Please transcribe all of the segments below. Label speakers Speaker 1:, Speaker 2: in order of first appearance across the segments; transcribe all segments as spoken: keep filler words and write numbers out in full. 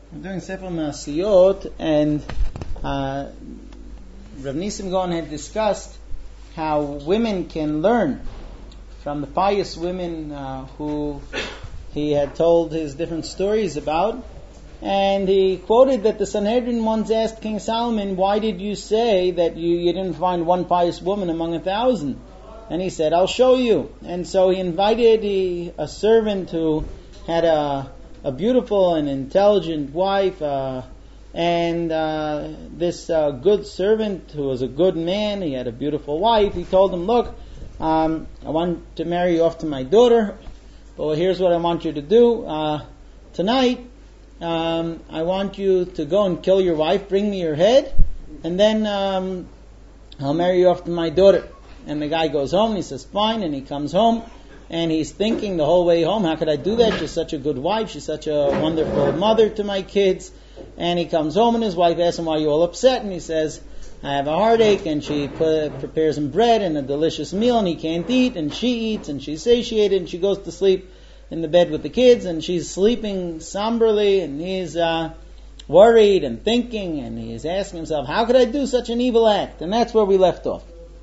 Speaker 1: We're doing Sefer Masiyot, and uh, Rav Nisim Gaon had discussed how women can learn from the pious women uh, who he had told his different stories about. And he quoted that the Sanhedrin once asked King Solomon, why did you say that you, you didn't find one pious woman among a thousand? And he said, I'll show you. And so he invited he, a servant who had a, a beautiful and intelligent wife, uh, and uh, this uh, good servant who was a good man, he had a beautiful wife. He told him, look, um, I want to marry you off to my daughter, but here's what I want you to do. Uh, tonight, Um, I want you to go and kill your wife, bring me your head, and then um, I'll marry you off to my daughter. And the guy goes home, and he says, fine, and he comes home, and he's thinking the whole way home, how could I do that? She's such a good wife, she's such a wonderful mother to my kids. And he comes home, and his wife asks him, why are you all upset? And he says, I have a heartache, and she put, prepares him bread and a delicious meal, and he can't eat, and she eats, and she's satiated, and she goes to sleep in the bed with the kids, and she's sleeping somberly, and he's uh, worried and thinking, and he's asking himself, how could I do such an evil act? And that's where we left off.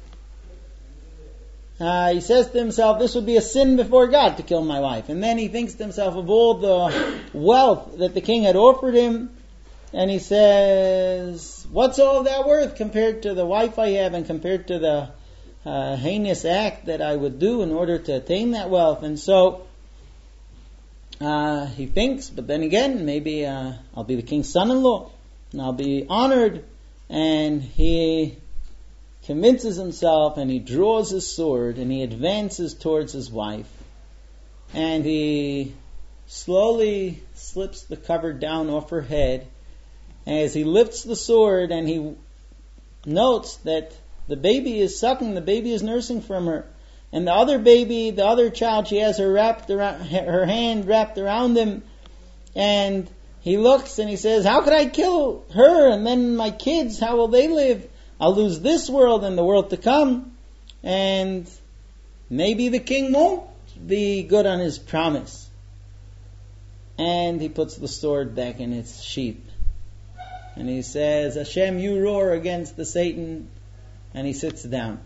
Speaker 1: Uh, he says to himself, this would be a sin before God to kill my wife. And then he thinks to himself of all the wealth that the king had offered him, and he says, what's all of that worth compared to the wife I have and compared to the uh, heinous act that I would do in order to attain that wealth? And so Uh, he thinks, but then again, maybe uh, I'll be the king's son-in-law, and I'll be honored. And he convinces himself, and he draws his sword, and he advances towards his wife. And he slowly slips the cover down off her head. As he lifts the sword, and he notes that the baby is sucking, the baby is nursing from her. And the other baby, the other child, she has her wrapped around, her hand wrapped around him. And he looks and he says, how could I kill her? And then my kids, how will they live? I'll lose this world and the world to come. And maybe the king won't be good on his promise. And he puts the sword back in its sheath. And he says, Hashem, you roar against the Satan. And he sits down.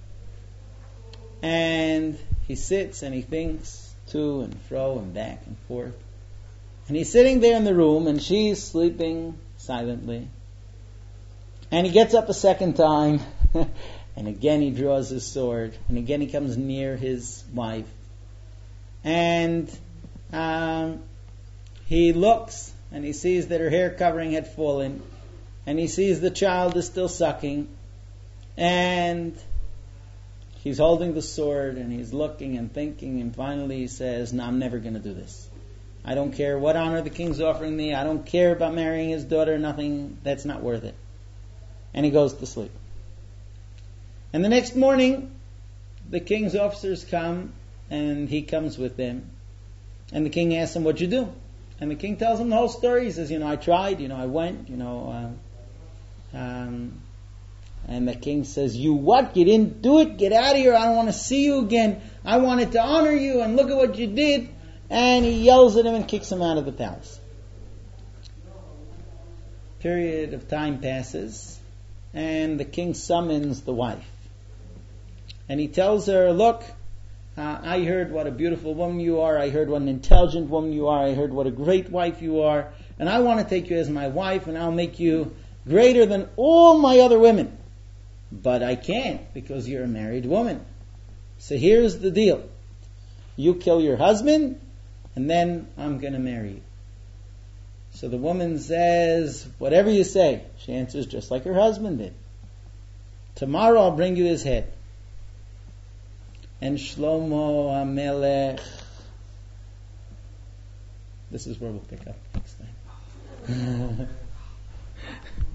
Speaker 1: And he sits and he thinks to and fro and back and forth. And he's sitting there in the room and she's sleeping silently. And he gets up a second time and again he draws his sword and again he comes near his wife. And um, he looks and he sees that her hair covering had fallen. And he sees the child is still sucking. And he's holding the sword and he's looking and thinking, and finally he says, no, I'm never going to do this. I don't care what honor the king's offering me. I don't care about marrying his daughter. Nothing. That's not worth it. And he goes to sleep. And the next morning, the king's officers come and he comes with them. And the king asks him, what'd you do? And the king tells him the whole story. He says, you know, I tried, you know, I went, you know, uh, um, and the king says, you what? You didn't do it? Get out of here. I don't want to see you again. I wanted to honor you, and look at what you did. And he yells at him and kicks him out of the palace. Period of time passes, and the king summons the wife. And he tells her, look, uh, I heard what a beautiful woman you are. I heard what an intelligent woman you are. I heard what a great wife you are. And I want to take you as my wife, and I'll make you greater than all my other women. But I can't, because you're a married woman. So here's the deal. You kill your husband, and then I'm going to marry you. So the woman says, whatever you say. She answers just like her husband did. Tomorrow I'll bring you his head. And Shlomo HaMelech. This is where we'll pick up next time.